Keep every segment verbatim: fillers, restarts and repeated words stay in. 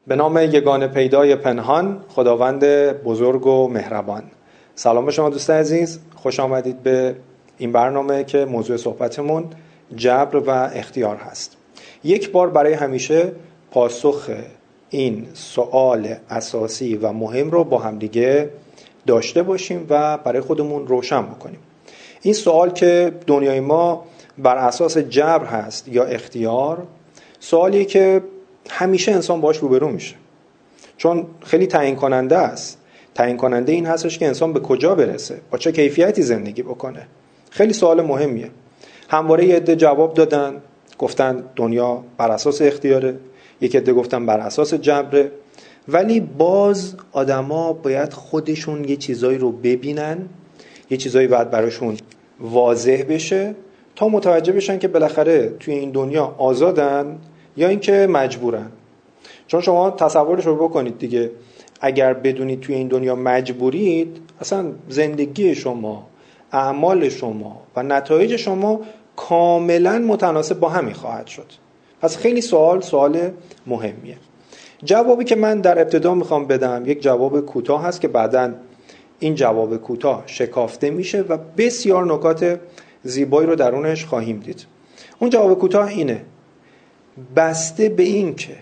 به نام یگانه پیدای پنهان، خداوند بزرگ و مهربان. سلام به شما دوست عزیز، خوش آمدید به این برنامه که موضوع صحبتمون جبر و اختیار هست. یک بار برای همیشه پاسخ این سوال اساسی و مهم رو با همدیگه داشته باشیم و برای خودمون روشن بکنیم. این سوال که دنیای ما بر اساس جبر هست یا اختیار، سوالیه که همیشه انسان باش روبرو میشه، چون خیلی تعیین کننده است. تعیین کننده این هستش که انسان به کجا برسه، با چه کیفیتی زندگی بکنه. خیلی سوال مهمیه. همواره یه عده جواب دادن، گفتن دنیا بر اساس اختیاره، یک عده گفتن بر اساس جبره، ولی باز آدما باید خودشون یه چیزایی رو ببینن، یه چیزایی باید براشون واضح بشه تا متوجه بشن که بالاخره توی این دنیا آزادن یا اینکه مجبورن. چون شما تصورش رو بکنید دیگه، اگر بدونید توی این دنیا مجبورید، اصلا زندگی شما، اعمال شما و نتایج شما کاملا متناسب با همین خواهد شد. پس خیلی سوال سوال مهمیه. جوابی که من در ابتدا میخوام بدم یک جواب کوتاه هست که بعداً این جواب کوتاه شکافته میشه و بسیار نکات زیبایی رو درونش خواهیم دید. اون جواب کوتاه اینه: بسته به این که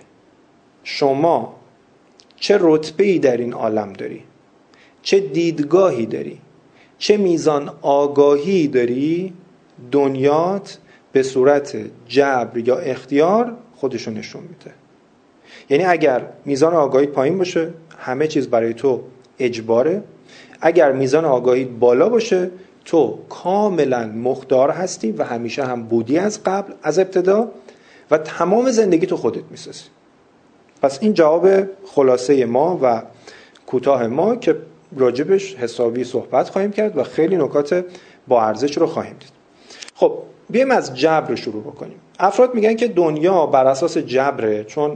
شما چه رتبه‌ای در این عالم داری، چه دیدگاهی داری، چه میزان آگاهی داری، دنیات به صورت جبر یا اختیار خودشو نشون میده. یعنی اگر میزان آگاهی پایین باشه، همه چیز برای تو اجباره. اگر میزان آگاهی بالا باشه، تو کاملا مختار هستی و همیشه هم بودی از قبل، از ابتدا، و تمام زندگی تو خودت میسازی. پس این جواب خلاصه ما و کوتاه ما که راجبش حسابی صحبت خواهیم کرد و خیلی نکات با ارزش رو خواهیم دید. خب بیایم از جبر شروع بکنیم. افراد میگن که دنیا بر اساس جبره، چون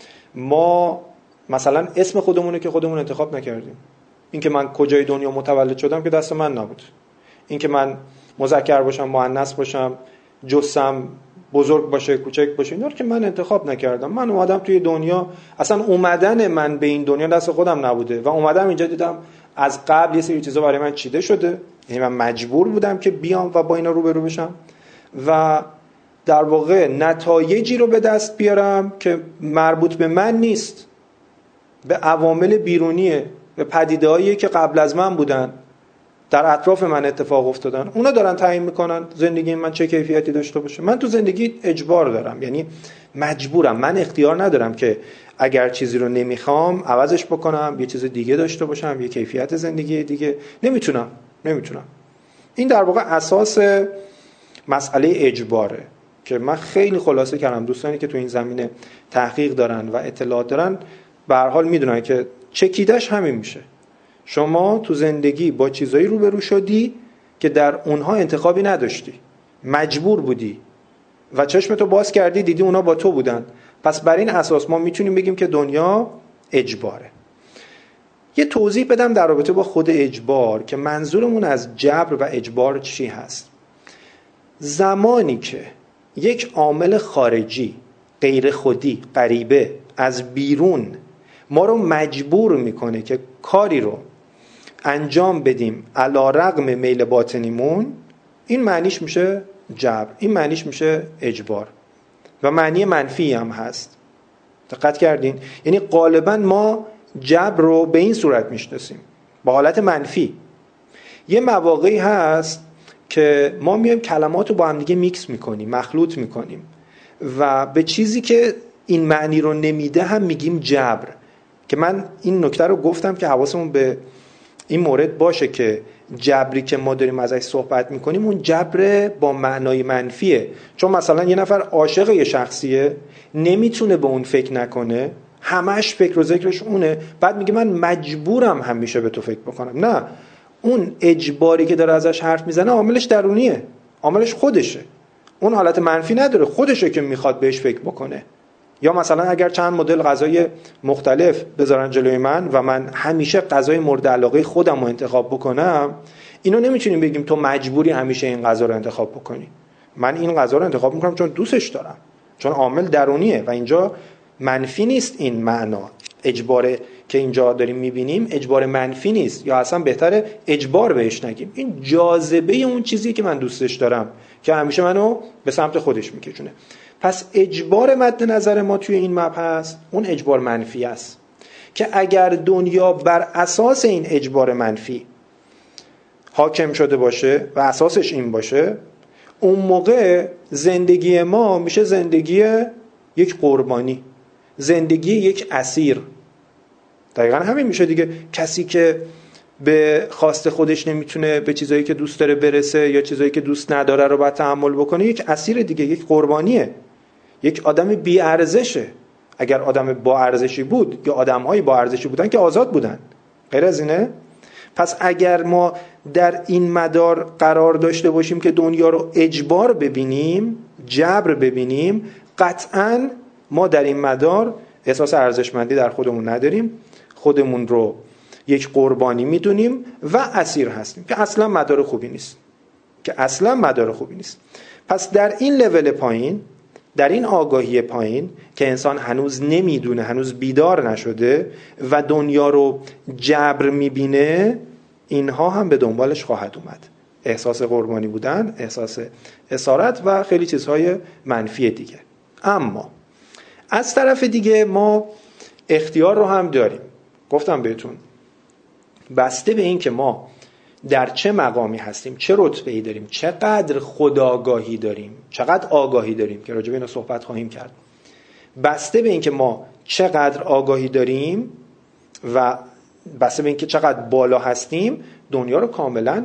ما مثلا اسم خودمونه که خودمون انتخاب نکردیم. این که من کجای دنیا متولد شدم که دست من نبود. این که من مذکر باشم، مؤنث باشم، جسم بزرگ باشه، کوچک باشه، اینا رو که من انتخاب نکردم. من اومدم توی دنیا، اصلا اومدن من به این دنیا دست خودم نبوده و اومدم اینجا دیدم از قبل یه سری چیزا برای من چیده شده. یعنی من مجبور بودم که بیام و با اینا روبرو بشم و در واقع نتایجی رو به دست بیارم که مربوط به من نیست، به عوامل بیرونیه، به پدیده‌هایی که قبل از من بودن، در اطراف من اتفاق افتادن. اونا دارن تعیین میکنن زندگی من چه کیفیتی داشته باشه. من تو زندگی اجبار دارم، یعنی مجبورم. من اختیار ندارم که اگر چیزی رو نمیخوام عوضش بکنم، یه چیز دیگه داشته باشم، یه کیفیت زندگی دیگه. نمیتونم نمیتونم این در واقع اساس مسئله اجباره که من خیلی خلاصه کردم. دوستانی که تو این زمینه تحقیق دارن و اطلاعات دارن به هر حال میدونن که چکیدش همین میشه. شما تو زندگی با چیزایی روبرو شدی که در اونها انتخابی نداشتی، مجبور بودی و چشمتو باز کردی دیدی اونا با تو بودن. پس بر این اساس ما میتونیم بگیم که دنیا اجباره. یه توضیح بدم در رابطه با خود اجبار که منظورمون از جبر و اجبار چی هست. زمانی که یک عامل خارجی، غیر خودی، غریبه، از بیرون ما رو مجبور میکنه که کاری رو انجام بدیم علی رغم میل باطنیمون، این معنیش میشه جبر، این معنیش میشه اجبار و معنی منفی هم هست. دقت کردین؟ یعنی غالبا ما جبر رو به این صورت میشناسیم، با حالت منفی. یه مواقعی هست که ما میایم کلمات رو با هم دیگه میکس میکنیم، مخلوط میکنیم و به چیزی که این معنی رو نمیده هم میگیم جبر. که من این نکته رو گفتم که حواسمون به این مورد باشه که جبری که ما داریم ازش صحبت میکنیم اون جبر با معنای منفیه. چون مثلا یه نفر عاشق یه شخصیه، نمیتونه به اون فکر نکنه، همش فکر و ذکرش اونه، بعد میگه من مجبورم همیشه به تو فکر بکنم. نه، اون اجباری که داره ازش حرف میزنه عاملش درونیه، عاملش خودشه، اون حالت منفی نداره، خودشه که میخواد بهش فکر بکنه. یا مثلا اگر چند مدل غذای مختلف بذارن جلوی من و من همیشه غذای مورد علاقه خودم رو انتخاب بکنم، اینو نمیتونیم بگیم تو مجبوری همیشه این غذا رو انتخاب بکنی. من این غذا رو انتخاب میکنم چون دوستش دارم، چون عامل درونیه و اینجا منفی نیست این معنا. اجبار که اینجا داریم میبینیم اجبار منفی نیست، یا اصلا بهتره اجبار بهش نگیم. این جاذبه اون چیزی که من دوستش دارم که همیشه منو به سمت خودش میکشونه. پس اجبار مد نظر ما توی این مبحث اون اجبار منفی است که اگر دنیا بر اساس این اجبار منفی حاکم شده باشه و اساسش این باشه، اون موقع زندگی ما میشه زندگی یک قربانی، زندگی یک اسیر. دقیقا همین میشه دیگه. کسی که به خواست خودش نمیتونه به چیزایی که دوست داره برسه یا چیزایی که دوست نداره رو باید تحمل بکنه، یک اسیر دیگه، یک قربانیه، یک آدم بی ارزشه. اگر آدم با ارزشی بود یا آدم‌های با ارزشی بودن که آزاد بودن، غیر از اینه. پس اگر ما در این مدار قرار داشته باشیم که دنیا رو اجبار ببینیم، جبر ببینیم، قطعاً ما در این مدار احساس ارزشمندی در خودمون نداریم، خودمون رو یک قربانی میدونیم و اسیر هستیم، که اصلا مدار خوبی نیست، که اصلا مدار خوبی نیست. پس در این لول پایین، در این آگاهی پایین که انسان هنوز نمیدونه، هنوز بیدار نشده و دنیا رو جبر میبینه، اینها هم به دنبالش خواهد اومد. احساس قربانی بودن، احساس اسارت و خیلی چیزهای منفی دیگه. اما از طرف دیگه ما اختیار رو هم داریم. گفتم بهتون بسته به این که ما در چه مقامی هستیم، چه رتبه‌ای داریم، چقدر خودآگاهی داریم، چقدر آگاهی داریم که راجع به اینا صحبت خواهیم کرد. بسته به این که ما چقدر آگاهی داریم و بسته به این که چقدر بالا هستیم، دنیا رو کاملا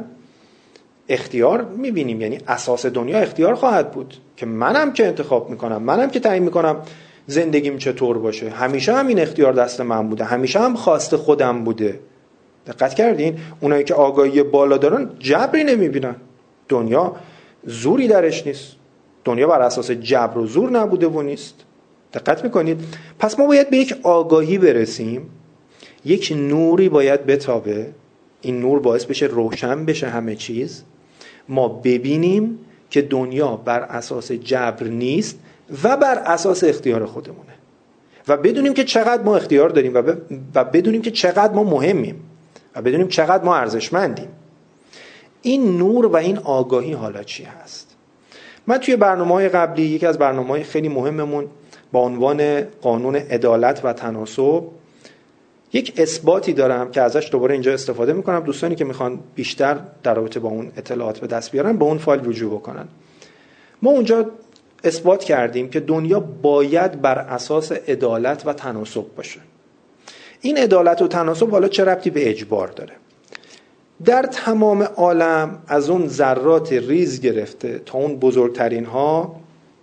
اختیار میبینیم. یعنی اساس دنیا اختیار خواهد بود که منم که انتخاب میکنم، منم که تعیین میکنم زندگیم چطور باشه. همیشه هم این اختیار دست من بوده، همیشه هم خواست خودم بوده. دقت کردین؟ اونایی که آگاهی بالا دارن جبری نمیبینن. دنیا زوری درش نیست. دنیا بر اساس جبر و زور نبوده و نیست. دقت میکنید؟ پس ما باید به یک آگاهی برسیم، یک نوری باید بتابه، این نور باعث بشه روشن بشه همه چیز، ما ببینیم که دنیا بر اساس جبر نیست و بر اساس اختیار خودمونه، و بدونیم که چقدر ما اختیار داریم و, ب... و بدونیم که چقدر ما مهمیم و بدونیم چقدر ما ارزشمندیم. این نور و این آگاهی حالا چی هست؟ من توی برنامه‌های قبلی، یکی از برنامه‌های خیلی مهممون با عنوان قانون عدالت و تناسب، یک اثباتی دارم که ازش دوباره اینجا استفاده میکنم. دوستانی که میخوان بیشتر در رابطه با اون اطلاعات به دست بیارن، به اون فایل رجوع بکنن. ما اونجا اثبات کردیم که دنیا باید بر اساس عدالت و تناسب باشه. این عدالت و تناسب حالا چه ربطی به اجبار داره؟ در تمام عالم، از اون ذرات ریز گرفته تا اون بزرگترین ها،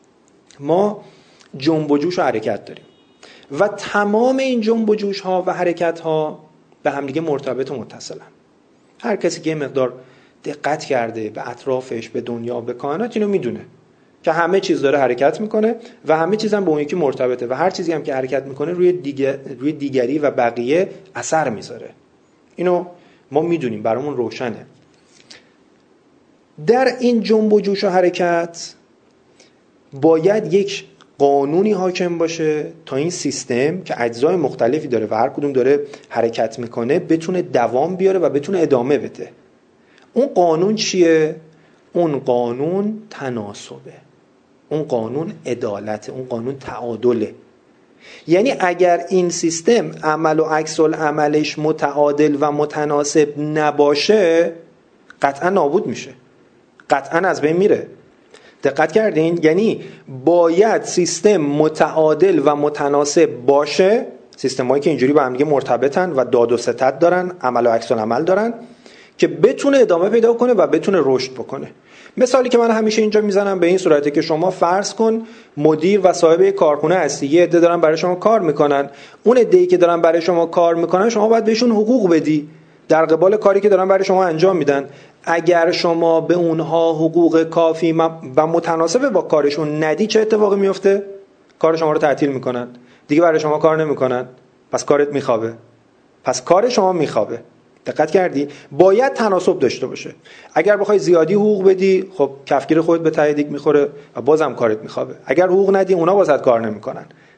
ما جنب و جوش و حرکت داریم و تمام این جنب و جوش ها و حرکت ها به همدیگه مرتبط و متصلن. هر کسی که مقدار دقت کرده به اطرافش، به دنیا، به کائنات، اینو میدونه که همه چیز داره حرکت میکنه و همه چیز هم به اون یکی مرتبطه و هر چیزی هم که حرکت میکنه روی دیگر، روی دیگری و بقیه اثر میذاره. اینو ما میدونیم، برامون روشنه. در این جنب و جوش و حرکت باید یک قانونی حاکم باشه تا این سیستم که اجزای مختلفی داره و هر کدوم داره حرکت میکنه بتونه دوام بیاره و بتونه ادامه بده. اون قانون چیه؟ اون قانون تناسبه، اون قانون عدالته، اون قانون تعادله. یعنی اگر این سیستم عمل و عکس العملش متعادل و متناسب نباشه، قطعا نابود میشه، قطعا از بین میره. دقت کردین؟ یعنی باید سیستم متعادل و متناسب باشه، سیستمایی که اینجوری با هم دیگه مرتبطن و داد و ستد دارن، عمل و عکس العمل دارن، که بتونه ادامه پیدا کنه و بتونه رشد بکنه. مثالی که من همیشه اینجا میزنم به این صورته که شما فرض کن مدیر و صاحب کارخونه هستی، یه عده دارن برای شما کار میکنن، اون عده‌ای که دارن برای شما کار میکنن شما باید بهشون حقوق بدی در قبال کاری که دارن برای شما انجام میدن. اگر شما به اونها حقوق کافی و متناسب با کارشون ندی، چه اتفاقی میفته؟ کار شما رو تعطیل میکنن، دیگه برای شما کار نمیکنن، پس کارت میخوابه، پس کار شما میخوابه. دقت کردی؟ باید تناسب داشته باشه. اگر بخوای زیادی حقوق بدی، خب کفگیر خودت به ته دیگ میخوره و بازم کارت میخوابه. اگر حقوق ندی، اونا واسط کار نمیکنن.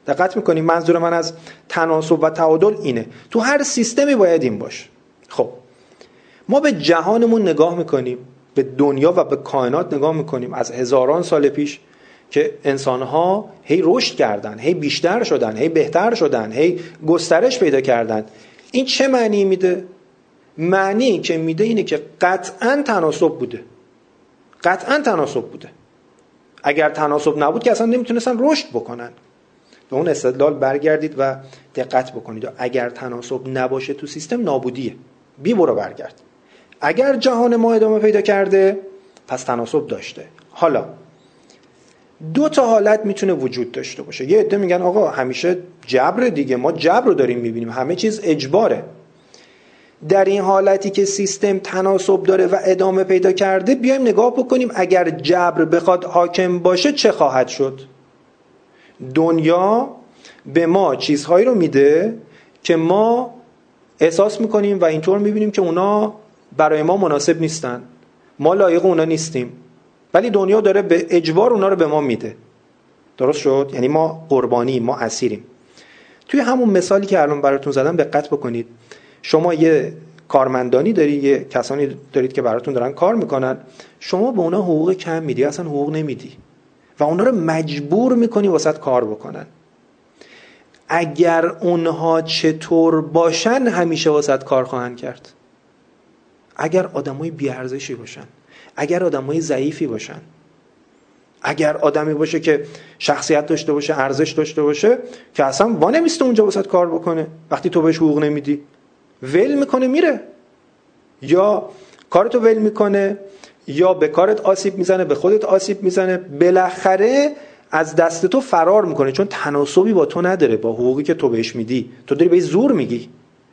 دقت میکنیم منظور من از تناسب و تعادل اینه. تو هر سیستمی باید این باشه. خب ما به جهانمون نگاه میکنیم، به دنیا و به کائنات نگاه میکنیم از هزاران سال پیش که انسان‌ها هی رشد کردن، هی بیشتر شدن، هی بهتر شدن، هی گسترش پیدا کردن. این چه معنی میده؟ معنی که میده اینه که قطعاً تناسب بوده. قطعاً تناسب بوده. اگر تناسب نبود که اصلا نمیتونستن رشد بکنن. به اون استدلال برگردید و دقت بکنید. اگر تناسب نباشه تو سیستم نابودیه. بی برو برگرد. اگر جهان ما ادامه پیدا کرده پس تناسب داشته. حالا دو تا حالت میتونه وجود داشته باشه. یه عده میگن آقا همیشه جبر دیگه، ما جبر رو داریم میبینیم، همه چیز اجباره. در این حالتی که سیستم تناسب داره و ادامه پیدا کرده بیایم نگاه بکنیم اگر جبر بخواد حاکم باشه چه خواهد شد. دنیا به ما چیزهایی رو میده که ما احساس میکنیم و اینطور میبینیم که اونا برای ما مناسب نیستن، ما لایق اونا نیستیم، ولی دنیا داره به اجبار اونا رو به ما میده. درست شد؟ یعنی ما قربانی، ما اسیریم. توی همون مثالی که الان براتون زدم دقت بکنید. شما یه کارمندانی دارید، یه کسانی دارید که براتون دارن کار میکنن، شما به اونا حقوق کم میدی، اصلا حقوق نمیدی و اونا رو مجبور میکنی واسط کار بکنن. اگر اونها چطور باشن همیشه واسط کار خواهند کرد. اگر آدمای بی‌ارزشی باشن، اگر آدمای ضعیفی باشن، اگر آدمی باشه که شخصیت داشته باشه، ارزش داشته باشه که اصلا وا نمیسته اونجا واسط کار بکنه، وقتی تو بهش حقوق نمیدی ول میکنه میره، یا کارتو ول میکنه یا به کارت آسیب میزنه، به خودت آسیب میزنه، بالاخره از دست تو فرار میکنه چون تناسبی با تو نداره، با حقوقی که تو بهش میدی. تو داری بهش زور میگی.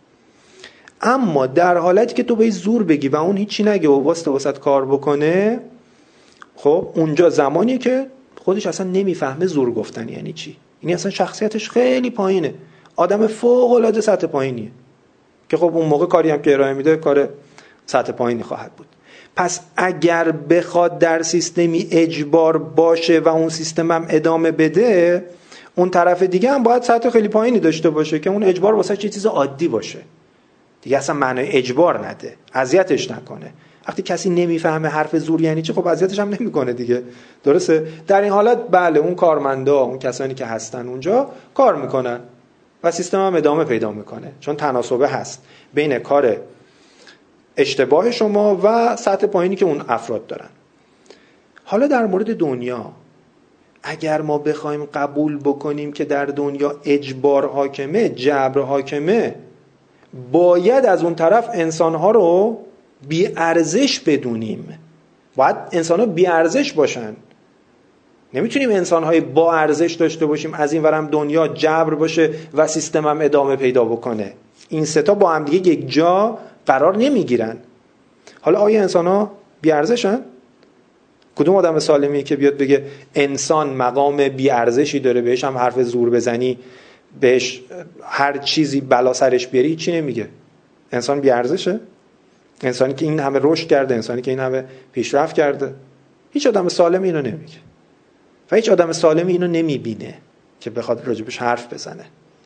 اما در حالتی که تو بهش زور بگی و اون هیچی نگه و واسه واسط کار بکنه، خب اونجا زمانیه که خودش اصلا نمیفهمه زور گفتن یعنی چی. یعنی اصلا شخصیتش خیلی پایینه، آدم فوق العاده سطح پایینیه که خب اون موقع کاری هم که ارائه میده کار سطح پایینی خواهد بود. پس اگر بخواد در سیستمی اجبار باشه و اون سیستم هم ادامه بده، اون طرف دیگه هم باید سطح خیلی پایینی داشته باشه که اون اجبار واسه چه چیز عادی باشه دیگه، اصلا معنای اجبار نده، اذیتش نکنه. وقتی کسی نمیفهمه حرف زور یعنی چی، خب اذیتش هم نمیکنه دیگه. درسته؟ در این حالت بله اون کارمندا، اون کسانی که هستن اونجا کار میکنن و سیستم هم ادامه پیدا میکنه چون تناسبه هست بین کار اشتباه شما و سطح پایینی که اون افراد دارن. حالا در مورد دنیا، اگر ما بخوایم قبول بکنیم که در دنیا اجبار حاکمه، جبر حاکمه، باید از اون طرف انسانها رو بی ارزش بدونیم. باید انسانها بی ارزش باشن. نمیتونیم انسانهای با ارزش داشته باشیم از این ورم دنیا جبر باشه و سیستم هم ادامه پیدا بکنه. این سه تا با هم دیگه یک جا قرار نمیگیرن. حالا آیا انسانها بی ارزشن؟ کدوم آدم سالمی که بیاد بگه انسان مقام بی ارزشی داره، بهش هم حرف زور بزنی، بهش هر چیزی بلا سرش بیاری، چی نمیگه؟ انسان بی ارزشه؟ انسانی که این همه رشد کرده، انسانی که این همه پیشرفت کرده، هیچ آدم سالمی اینو نمیگه و هیچ آدم سالمی اینو نمیبینه که بخواد راجبش حرف بزنه.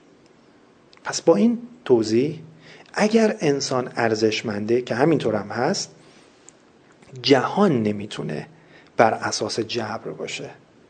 پس با این توضیح، اگر انسان ارزشمنده که همینطور هم هست، جهان نمیتونه بر اساس جبر باشه.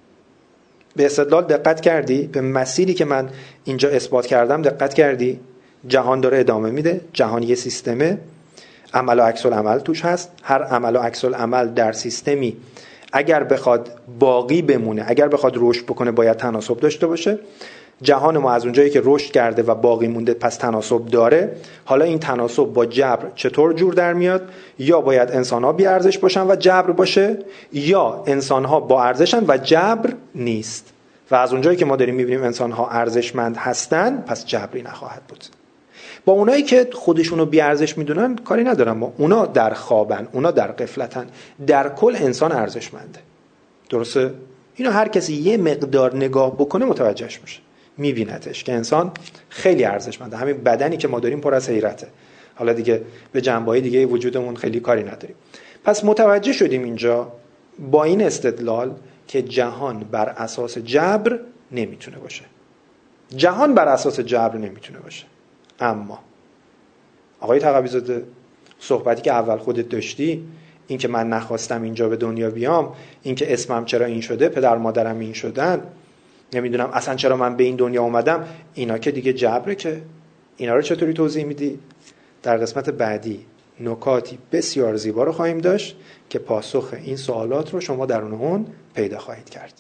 به استدلال دقت کردی؟ به مسیری که من اینجا اثبات کردم دقت کردی؟ جهان داره ادامه میده، جهان یه سیستمه، عمل و عکس العمل توش هست. هر عمل و عکس العمل در سیستمی اگر بخواد باقی بمونه، اگر بخواد رشد بکنه، باید تناسب داشته باشه. جهان ما از اونجایی که رشد کرده و باقی مونده پس تناسب داره. حالا این تناسب با جبر چطور جور در میاد؟ یا باید انسان‌ها بی ارزش باشن و جبر باشه، یا انسان‌ها با ارزشن و جبر نیست. و از اونجایی که ما داریم می‌بینیم انسان‌ها ارزشمند هستن، پس جبری نخواهد بود. با اونایی که خودشونو بی ارزش میدونن کاری ندارم، با اونا در خوابن، اونا در غفلتن. در کل انسان ارزشمنده. درسته؟ اینو هر کسی یه مقدار نگاه بکنه متوجهش میشه، میبینتش که انسان خیلی ارزشمنده. همین بدنی که ما داریم پر از حیرته. حالا دیگه به جنبه‌های دیگه وجودمون خیلی کاری نداریم. پس متوجه شدیم اینجا با این استدلال که جهان بر اساس جبر نمیتونه باشه. جهان بر اساس جبر نمیتونه باشه. اما آقای تقوی‌زاده، صحبتی که اول خودت داشتی، این که من نخواستم اینجا به دنیا بیام، این که اسمم چرا این شده، پدر مادرم این شدن، نمیدونم اصلا چرا من به این دنیا اومدم، اینا که دیگه جبره. که اینا رو چطوری توضیح میدی؟ در قسمت بعدی نکاتی بسیار زیبا رو خواهیم داشت که پاسخ این سوالات رو شما درون اون پیدا خواهید کرد.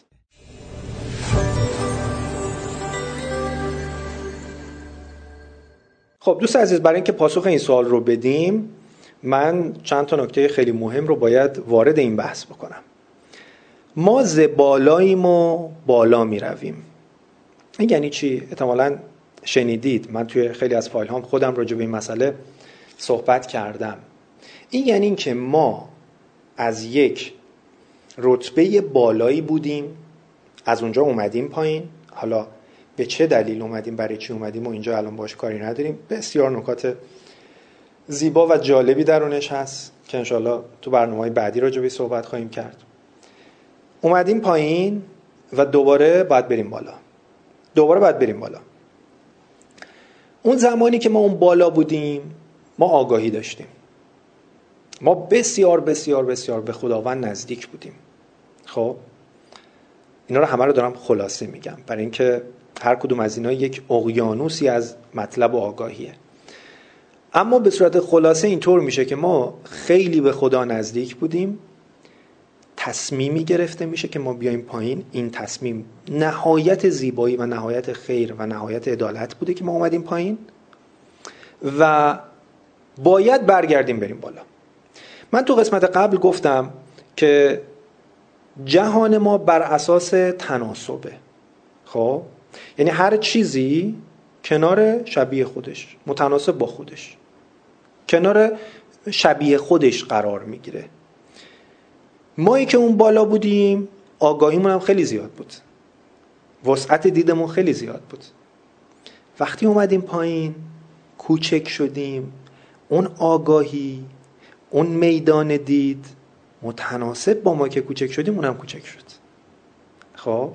خب دوست عزیز، برای اینکه پاسخ این سوال رو بدیم، من چند تا نکته خیلی مهم رو باید وارد این بحث بکنم. ما ز بالاییم و بالا می رویم. این یعنی چی؟ احتمالاً شنیدید، من توی خیلی از فایل هام خودم راجع به این مسئله صحبت کردم. این یعنی این که ما از یک رتبه بالایی بودیم، از اونجا اومدیم پایین. حالا به چه دلیل اومدیم، برای چی اومدیم و اینجا الان باش کاری نداریم. بسیار نکات زیبا و جالبی درونش هست که انشالله تو برنامه‌های بعدی راجع بهش صحبت خواهیم کرد. اومدیم پایین و دوباره باید بریم بالا. دوباره باید بریم بالا. اون زمانی که ما اون بالا بودیم، ما آگاهی داشتیم. ما بسیار بسیار بسیار به خداوند نزدیک بودیم. خب اینا رو همه رو دارم خلاصه میگم، برای اینکه هر کدوم از اینا یک اقیانوسی از مطلب و آگاهیه. اما به صورت خلاصه اینطور میشه که ما خیلی به خدا نزدیک بودیم، تصمیمی گرفته میشه که ما بیایم پایین. این تصمیم نهایت زیبایی و نهایت خیر و نهایت عدالت بوده که ما اومدیم پایین و باید برگردیم بریم بالا. من تو قسمت قبل گفتم که جهان ما بر اساس تناسبه. خب یعنی هر چیزی کنار شبیه خودش، متناسب با خودش، کنار شبیه خودش قرار میگیره. مایی که اون بالا بودیم، آگاهیمون هم خیلی زیاد بود، وسعت دیدمون خیلی زیاد بود. وقتی اومدیم پایین، کوچک شدیم. اون آگاهی، اون میدان دید متناسب با ما که کوچک شدیم، اونم کوچک شد. خب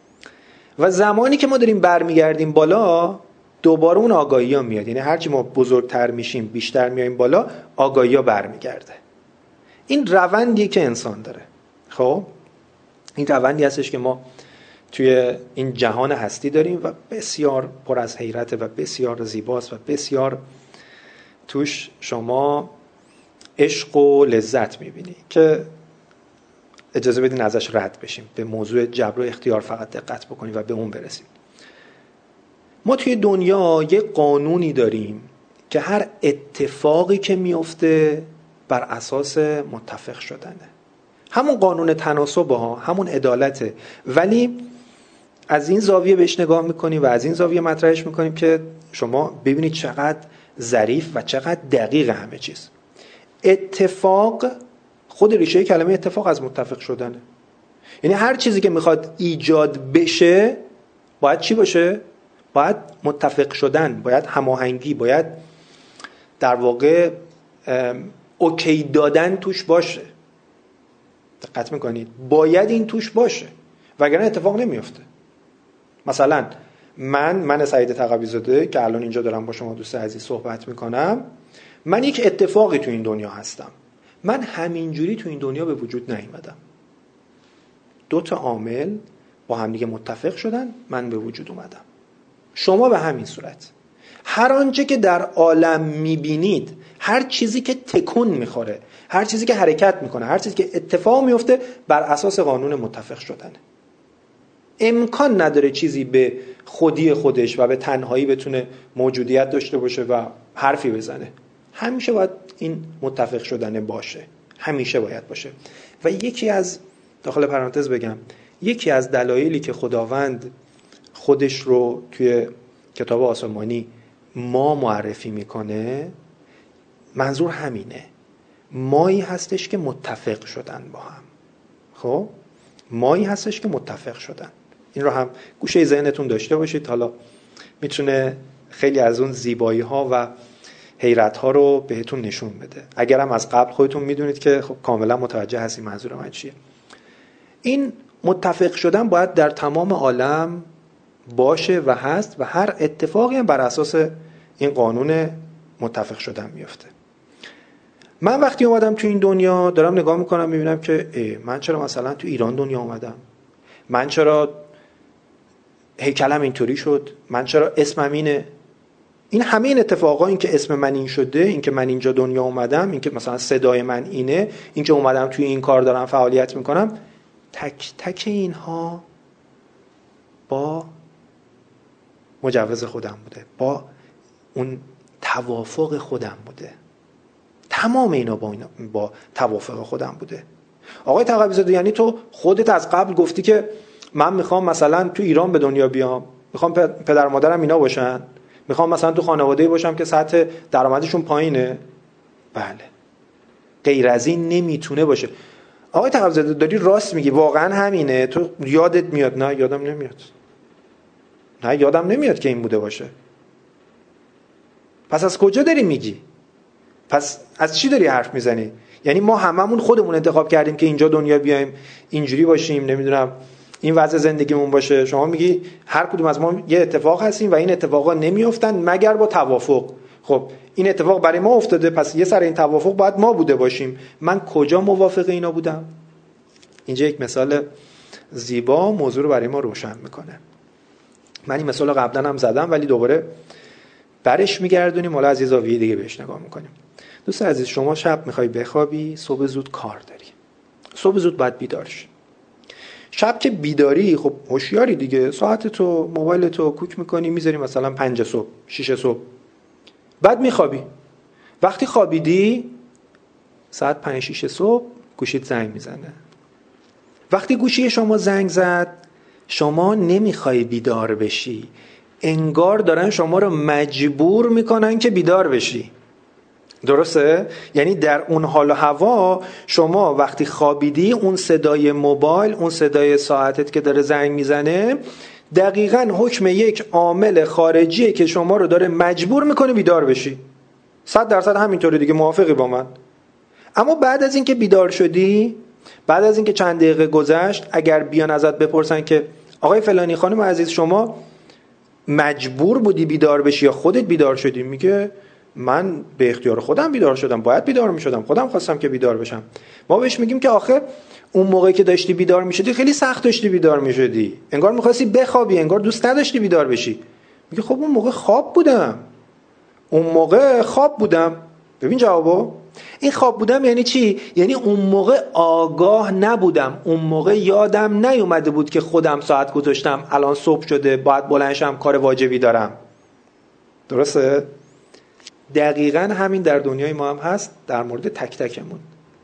و زمانی که ما داریم برمیگردیم بالا، دوباره اون آگاهی ها میاد. یعنی هرچی ما بزرگتر میشیم، بیشتر میایم بالا، آگاهی ها برمیگرده. این روندیه که انسان داره. خب این روندی هستش که ما توی این جهان هستی داریم و بسیار پر از حیرت و بسیار زیباست و بسیار توش شما عشق و لذت میبینی که اجازه بدین ازش رد بشیم، به موضوع جبر و اختیار فقط دقت بکنیم و به اون برسیم. ما توی دنیا یه قانونی داریم که هر اتفاقی که میفته بر اساس متفق شدنه. همون قانون تناسب ها، همون عدالته، ولی از این زاویه بهش نگاه میکنیم و از این زاویه مطرحش میکنیم که شما ببینید چقدر ظریف و چقدر دقیق همه چیز. اتفاق، خود ریشه کلمه اتفاق از متفق شدنه. یعنی هر چیزی که میخواد ایجاد بشه باید چی باشه؟ باید متفق شدن، باید هماهنگی، باید در واقع اوکی دادن توش باشه. دقت میکنید؟ باید این توش باشه وگرنه اتفاق نمیفته. مثلا من من سعید تقوی‌زاده که الان اینجا دارم با شما دوست عزیز صحبت میکنم، من یک اتفاقی تو این دنیا هستم. من همینجوری تو این دنیا به وجود نیومدم. دو تا عامل با هم دیگه متفق شدن، من به وجود اومدم. شما به همین صورت. هر آنچه که در عالم میبینید، هر چیزی که تکون میخوره، هر چیزی که حرکت میکنه، هر چیزی که اتفاق میفته، بر اساس قانون متفق شدنه. امکان نداره چیزی به خودی خودش و به تنهایی بتونه موجودیت داشته باشه و حرفی بزنه. همیشه باید این متفق شدنه باشه، همیشه باید باشه. و یکی از، داخل پرانتز بگم، یکی از دلایلی که خداوند خودش رو توی کتاب آسمانی ما معرفی میکنه، منظور همینه. مایی هستش که متفق شدن با هم. خب مایی هستش که متفق شدن. این رو هم گوشه ذهنتون داشته باشید. حالا میتونه خیلی از اون زیبایی ها و حیرت ها رو بهتون نشون بده. اگرم از قبل خودتون میدونید که خب کاملا متوجه هستید منظور من چیه. این متفق شدن باید در تمام عالم باشه و هست و هر اتفاقی هم بر اساس این قانون متفق شدن میفته. من وقتی اومدم تو این دنیا دارم نگاه میکنم میبینم که من چرا مثلا تو ایران دنیا اومدم، من چرا هیکلم اینطوری شد، من چرا اسمم اینه. این همه این اتفاقا، این که اسم من این شده، این که من اینجا دنیا اومدم، این که مثلا صدای من اینه، این که اومدم توی این کار دارم فعالیت میکنم، تک تک اینها با مجوز خودم بوده، با اون توافق خودم بوده. تمام اینا با اینا با توافق خودم بوده. آقای تقوی‌زاده یعنی تو خودت از قبل گفتی که من میخوام مثلا تو ایران به دنیا بیام، میخوام پدر مادرم اینا باشن، میخوام مثلا تو خانواده‌ای باشم که سطح درآمدشون پایینه. بله، غیر از این نمیتونه باشه. آقای تقوی‌زاده داری راست میگی، واقعا همینه. تو یادت میاد؟ نه یادم نمیاد. نه یادم نمیاد که این بوده باشه. پس از کجا داری میگی؟ پس از چی داری حرف میزنی؟ یعنی ما هممون خودمون انتخاب کردیم که اینجا دنیا بیایم، اینجوری باشیم، نمیدونم این وضع زندگیمون باشه. شما میگی هر کدوم از ما یه اتفاق هستیم و این اتفاقا نمیافتن مگر با توافق. خب این اتفاق برای ما افتاده، پس یه سر این توافق باید ما بوده باشیم. من کجا موافق اینا بودم؟ اینجا یک مثال زیبا موضوع رو برای ما روشن میکنه. من این مثال قبلا هم زدم ولی دوباره برش میگردونیم، حالا از یه زاویه دیگه بهش نگاه میکنیم. دوست عزیز، شما شب میخوای بخوابی، صبح زود کار داری، صبح زود باید بیدار شی. شب که بیداری، خب هوشیاری دیگه، ساعت تو موبایل تو کوک میکنی میذاری مثلا پنج صبح، شش صبح، بعد میخوابی. وقتی خوابیدی ساعت پنج شش صبح گوشیت زنگ میزنه. وقتی گوشی شما زنگ زد، شما نمیخوای بیدار بشی، انگار دارن شما رو مجبور میکنن که بیدار بشی. درسته؟ یعنی در اون حال و هوا شما وقتی خوابیدی، اون صدای موبایل، اون صدای ساعتت که داره زنگ میزنه، دقیقاً حکم یک عامل خارجیه که شما رو داره مجبور میکنه بیدار بشی. صد درصد همینطوره دیگه، موافقی با من؟ اما بعد از اینکه بیدار شدی، بعد از اینکه چند دقیقه گذشت، اگر بیان ازت بپرسن که آقای فلانی خانم عزیز شما مجبور بودی بیدار بشی یا خودت بیدار شدی، میگه من به اختیار خودم بیدار شدم، باید بیدار میشدم، خودم خواستم که بیدار بشم. ما بهش میگیم که آخه اون موقعی که داشتی بیدار میشدی خیلی سخت داشتی بیدار میشدی، انگار میخواستی بخوابی، انگار دوست نداشتی بیدار بشی. میگه خب اون موقع خواب بودم، اون موقع خواب بودم. ببین جوابو. این خواب بودم یعنی چی؟ یعنی اون موقع آگاه نبودم، اون موقع یادم نیومده بود که خودم ساعت گذاشتم الان صبح شده باید بلند شم کار واجبی دارم. درسته؟ دقیقاً همین در دنیای ما هم هست در مورد تک تکمون.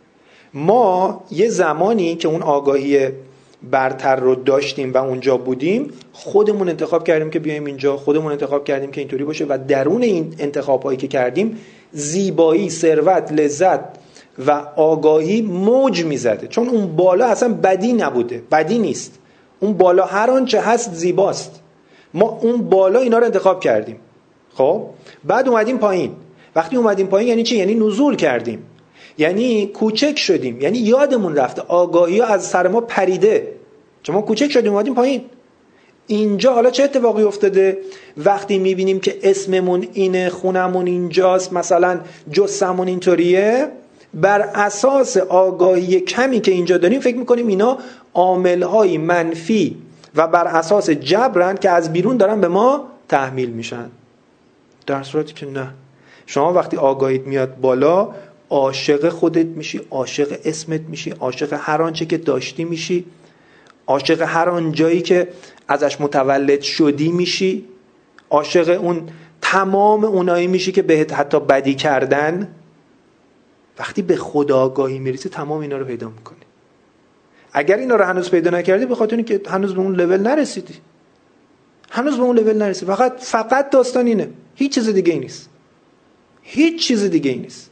ما یه زمانی که اون آگاهی برتر رو داشتیم و اونجا بودیم، خودمون انتخاب کردیم که بیایم اینجا، خودمون انتخاب کردیم که اینطوری باشه و درون این انتخابایی که کردیم زیبایی، ثروت، لذت و آگاهی موج میزده. چون اون بالا اصلا بدی نبوده، بدی نیست، اون بالا هر آنچه هست زیباست. ما اون بالا اینا رو انتخاب کردیم. خب بعد اومدیم پایین. وقتی اومدیم پایین یعنی چی؟ یعنی نزول کردیم، یعنی کوچک شدیم، یعنی یادمون رفته، آگاهی ها از سر ما پریده، چون ما کوچک شدیم اومدیم پایین. اینجا حالا چه اتفاقی افتاده؟ وقتی میبینیم که اسممون اینه، خونمون اینجاست، مثلا جسممون اینطوریه، بر اساس آگاهی کمی که اینجا داریم فکر میکنیم اینا عامل‌های منفی و بر اساس جبرن که از بیرون دارن به ما تحمیل میشن. در صورتی که نه، شما وقتی آگاهیت میاد بالا، عاشق خودت میشی، عاشق اسمت میشی، عاشق هر آنچه که داشتی میشی، عاشق هر آن جایی که ازش متولد شدی میشی، عاشق اون تمام اونایی میشی که بهت حتی بدی کردن. وقتی به خدا آگاهی میرسی تمام اینا رو پیدا میکنی. اگر اینا رو هنوز پیدا نکردی به خاطر اینکه هنوز به اون لول نرسیدی، هنوز به اون لول نرسیدی. فقط فقط داستان اینه، هیچ چیز دیگه ای نیست، هیچ چیز دیگه ای نیست.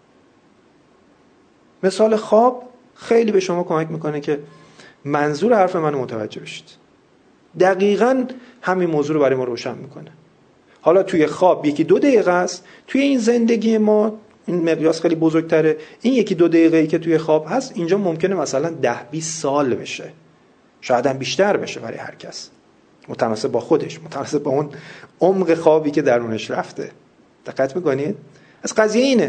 مثال خواب خیلی به شما کمک میکنه که منظور حرف منو متوجه بشید. دقیقاً همین موضوع رو برای ما روشن میکنه. حالا توی خواب یکی دو دقیقه است، توی این زندگی ما این مقیاس خیلی بزرگتره. این یکی دو دقیقه‌ای که توی خواب هست اینجا ممکنه مثلا ده بیست سال بشه، شاید هم بیشتر بشه برای هر کس. متناسب با خودش، متناسب با اون عمق خوابی که درونش رفته. دقت میکنید؟ از قضیه اینه.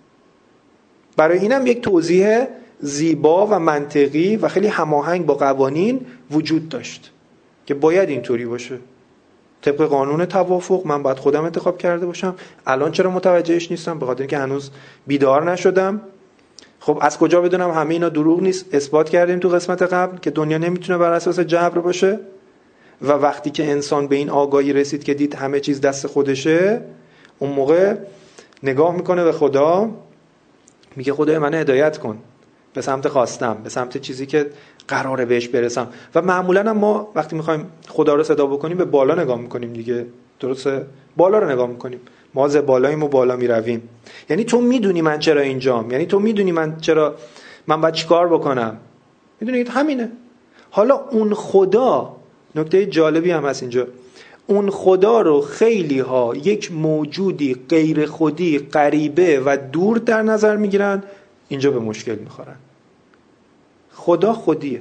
برای اینم یک توضیح زیبا و منطقی و خیلی هماهنگ با قوانین وجود داشت که باید اینطوری باشه. طبق قانون توافق من باید خودم انتخاب کرده باشم. الان چرا متوجهش نیستم؟ به خاطر اینکه هنوز بیدار نشدم. خب از کجا بدونم همه اینا دروغ نیست؟ اثبات کردیم تو قسمت قبل که دنیا نمیتونه بر اساس جبر باشه و وقتی که انسان به این آگاهی رسید که دید همه چیز دست خودشه، اون موقع نگاه میکنه به خدا، میگه خدای من هدایت کن به سمت خواستم، به سمت چیزی که قراره بهش برسم. و معمولا هم ما وقتی میخوایم خدا رو صدا بکنیم به بالا نگاه میکنیم دیگه، درسته؟ بالا رو نگاه میکنیم، ما ز بالاییم و بالا میرویم. یعنی تو میدونی من چرا اینجام، یعنی تو میدونی من چرا، من باید چیکار بکنم، میدونید همینه. حالا اون خدا، نکته جالبی هم هست اینجا، اون خدا رو خیلی ها یک موجودی غیر خودی، غریبه و دور در نظر میگیرن، اینجا به مشکل میخورن. خدا خودیه.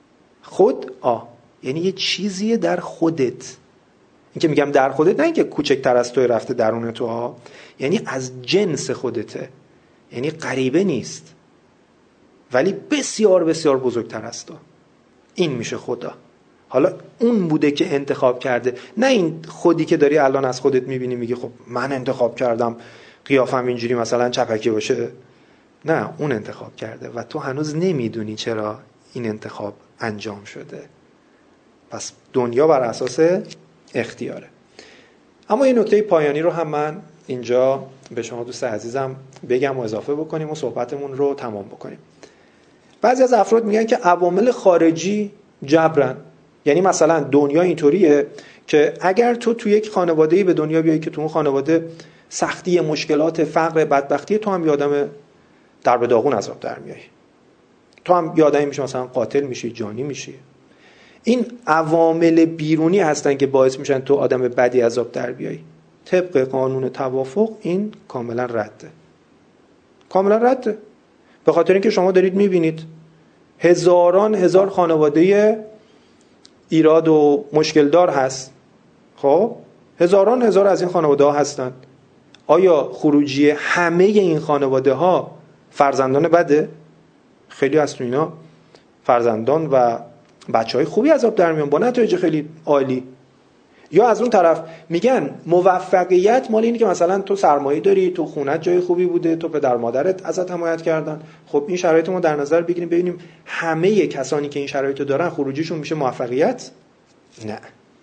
خود آ یعنی یه چیزیه در خودت. این که میگم در خودت، نه اینکه کوچکتر از توی رفته درون تو ها، یعنی از جنس خودته، یعنی غریبه نیست ولی بسیار بسیار بزرگتر از تو. این میشه خدا. حالا اون بوده که انتخاب کرده، نه این خودی که داری الان از خودت میبینی میگی خب من انتخاب کردم قیافم اینجوری مثلا چپکی باشه. نه، اون انتخاب کرده و تو هنوز نمیدونی چرا این انتخاب انجام شده. پس دنیا بر اساس اختیاره. اما این نکته پایانی رو هم من اینجا به شما دوست عزیزم بگم و اضافه بکنیم و صحبتمون رو تمام بکنیم. بعضی از افراد میگن که عوامل خارجی جبرن. یعنی مثلا دنیا اینطوریه که اگر تو تو یک خانواده‌ای به دنیا بیایی که تو اون خانواده سختی، مشکلات، فقر، بدبختی، تو هم یه آدم در به داغون عذاب در میایی. تو هم یه آدمی میشی مثلا قاتل میشی، جانی میشی. این عوامل بیرونی هستن که باعث میشن تو آدم بدی عذاب در بیایی. طبق قانون توافق این کاملا رده. کاملا رده. به خاطر اینکه شما دارید میبینید هزاران هزار خانواده ایراد و مشکل دار هست. خب هزاران هزار از این خانواده ها هستن. آیا خروجی همه این خانواده ها فرزندان بده؟ خیلی از تو اینا فرزندان و بچهای خوبی عذاب در میان با نتایج خیلی عالی. یا از اون طرف میگن موفقیت مال اینه که مثلا تو سرمایه داری، تو خونت جای خوبی بوده، تو پدر مادرت ازت حمایت کردن. خب این شرایط ما در نظر بگیریم ببینیم همه کسانی که این شرایطو دارن خروجیشون میشه موفقیت؟ نه.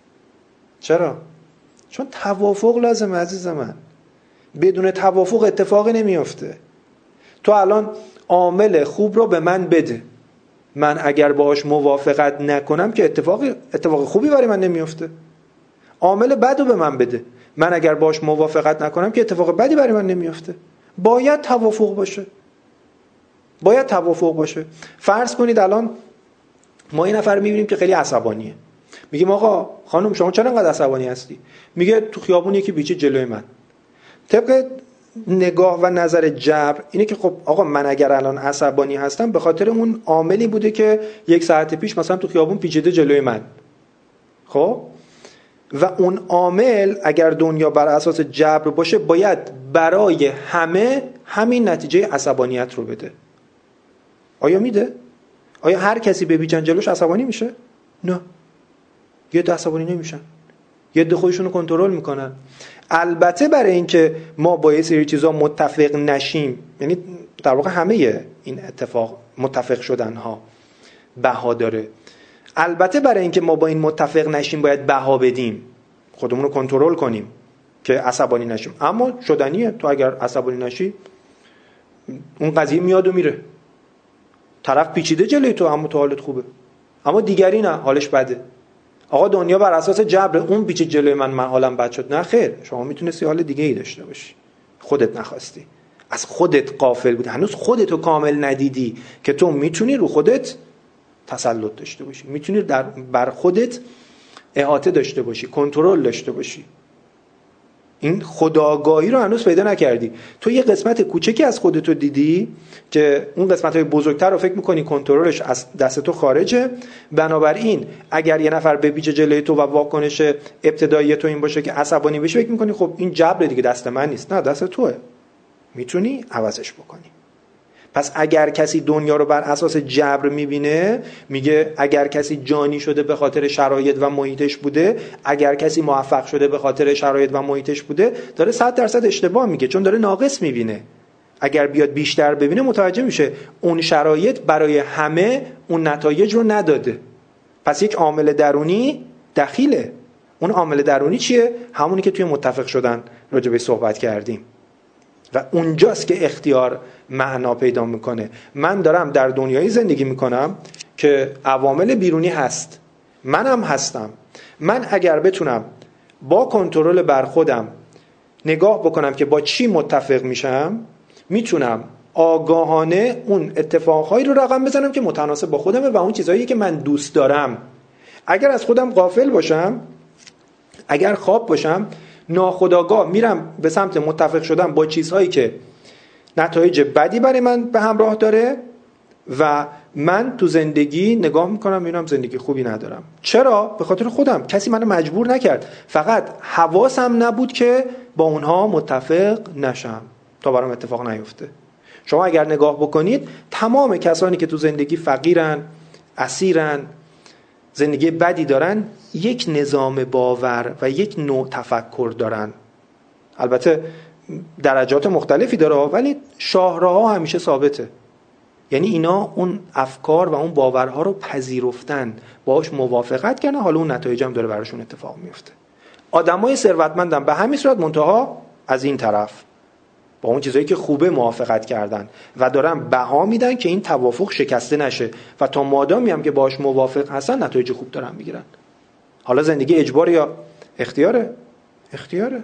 چرا؟ چون توافق لازمه عزیز من. بدون توافق اتفاقی نمیافته. تو الان عامل خوب رو به من بده، من اگر باهاش موافقت نکنم که اتفاق اتفاق خوبی برای من نمیافته. عامل بد رو به من بده، من اگر باهاش موافقت نکنم که اتفاق بدی برای من نمیافته. باید توافق باشه. باید توافق باشه. فرض کنید الان ما این نفر میبینیم که خیلی عصبانیه. میگیم آقا خانم شما چرا انقدر عصبانی هستی؟ میگه تو خیابون یکی پیچید جلوی من. طبق نگاه و نظر جبر اینه که خب آقا من اگر الان عصبانی هستم به خاطر اون عاملی بوده که یک ساعت پیش مثلا تو خیابون پیچیده جلوی من. خب و اون عامل اگر دنیا بر اساس جبر باشه باید برای همه همین نتیجه عصبانیت رو بده. آیا میده؟ آیا هر کسی بپیچن جلوش عصبانی میشه؟ نه. یه ده عصبانی نمیشن. یه ده خودشونو کنترل میکنن. البته برای اینکه ما با یه سری چیزا متفق نشیم، یعنی در واقع همه این اتفاق متفق شدن ها بها داره. البته برای اینکه ما با این متفق نشیم باید بها بدیم، خودمون رو کنترل کنیم که عصبانی نشیم. اما شدنیه. تو اگر عصبانی نشی اون قضیه میاد و میره. طرف پیچیده جلوی تو اما تو حالت خوبه، اما دیگری نه، حالش بده. آقا دنیا بر اساس جبر، اون پیچید جلوی من من حالم بد شد. نه خیر، شما میتونستی حال دیگه ای داشته باشی، خودت نخواستی، از خودت غافل بودی، هنوز خودتو کامل ندیدی که تو میتونی رو خودت تسلط داشته باشی، میتونی در بر خودت احاطه داشته باشی، کنترل داشته باشی. این خودآگاهی رو هنوز پیدا نکردی. تو یه قسمت کوچکی از خودتو دیدی که اون قسمت‌های بزرگتر رو فکر می‌کنی کنترلش از دست تو خارجه. بنابراین اگر یه نفر بپیچه جلوی تو و واکنش ابتدایی تو این باشه که عصبانی بشی، فکر می‌کنی خب این جبر دیگه، دست من نیست. نه، دست توئه. میتونی عوضش بکنی. پس اگر کسی دنیا رو بر اساس جبر میبینه، میگه اگر کسی جانی شده به خاطر شرایط و محیطش بوده، اگر کسی موفق شده به خاطر شرایط و محیطش بوده، داره صد درصد اشتباه میگه، چون داره ناقص میبینه. اگر بیاد بیشتر ببینه متوجه میشه اون شرایط برای همه اون نتایج رو نداده. پس یک عامل درونی دخیله. اون عامل درونی چیه؟ همونی که توی متفق شدن راجع بهش صحبت کردیم. و اونجاست که اختیار معنا پیدا میکنه. من دارم در دنیایی زندگی میکنم که عوامل بیرونی هست، منم هستم. من اگر بتونم با کنترل بر خودم نگاه بکنم که با چی متفق میشم، میتونم آگاهانه اون اتفاقهایی رو رقم بزنم که متناسب با خودمه و اون چیزهایی که من دوست دارم. اگر از خودم غافل باشم، اگر خواب باشم، ناخودآگاه میرم به سمت متفق شدن با چیزهایی که نتایج بدی برای من به همراه داره و من تو زندگی نگاه میکنم میبینم زندگی خوبی ندارم. چرا؟ به خاطر خودم. کسی منو مجبور نکرد، فقط حواسم نبود که با اونها متفق نشم تا برام اتفاق نیفته. شما اگر نگاه بکنید، تمام کسانی که تو زندگی فقیرن، اسیرن، زندگی بدی دارن، یک نظام باور و یک نوع تفکر دارن. البته درجات مختلفی داره ولی شاهراها همیشه ثابته. یعنی اینا اون افکار و اون باورها رو پذیرفتن، باهاش موافقت کردن، حالا اون نتایج هم داره براشون اتفاق میفته. آدمای ثروتمندن به همین صورت، منتها از این طرف با اون چیزایی که خوبه موافقت کردن و دارن بها میدن که این توافق شکسته نشه و تا مادامی هم که باهاش موافق هستن نتایج خوب دارن میگیرن. حالا زندگی اجبار یا اختیاره؟ اختیاره.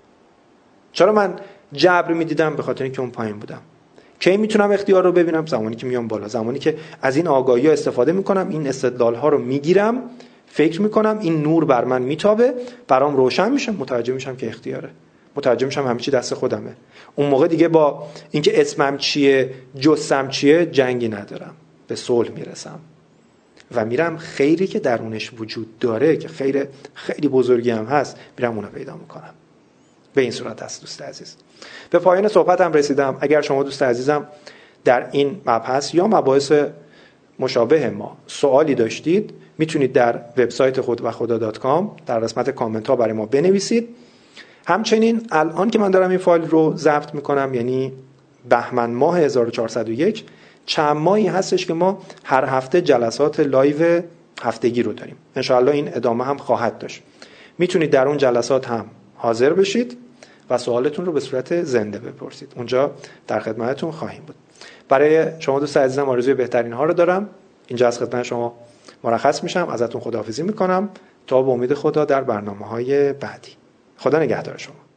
چرا من جبر میدیدم؟ به خاطر اینکه اون پایین بودم. کی میتونم اختیار رو ببینم؟ زمانی که میام بالا، زمانی که از این آگاهی ها استفاده میکنم، این استدلال ها رو میگیرم، فکر میکنم، این نور بر من میتابه، برام روشن میشه، متوجه میشم که اختیاره، متوجه میشم همه چی دست خودمه. اون موقع دیگه با اینکه اسمم چیه، جسم چیه جنگی ندارم، به صلح میرسم و میرم خیری که درونش وجود داره که خیر خیلی بزرگی هم هست، میرم اونو پیدا میکنم. به این صورت است دوست عزیز. به پایان صحبتم رسیدم. اگر شما دوست عزیزم در این مبحث یا مباحث مشابه ما سوالی داشتید، میتونید در وبسایت خود و خدا دات کام در قسمت کامنت ها برای ما بنویسید. همچنین الان که من دارم این فایل رو ضبط میکنم، یعنی بهمن ماه هزار و چهارصد و یک، چند ماهی هستش که ما هر هفته جلسات لایو هفتگی رو داریم. انشاءالله این ادامه هم خواهد داشت. میتونید در اون جلسات هم حاضر بشید و سوالتون رو به صورت زنده بپرسید. اونجا در خدمتتون خواهیم بود. برای شما دوست عزیزم آرزوی بهترین ها رو دارم. اینجا از خدمت شما مرخص میشم. ازتون خداحافظی میکنم تا به امید خدا در برنامه‌های بعدی. خدا نگهدار شما.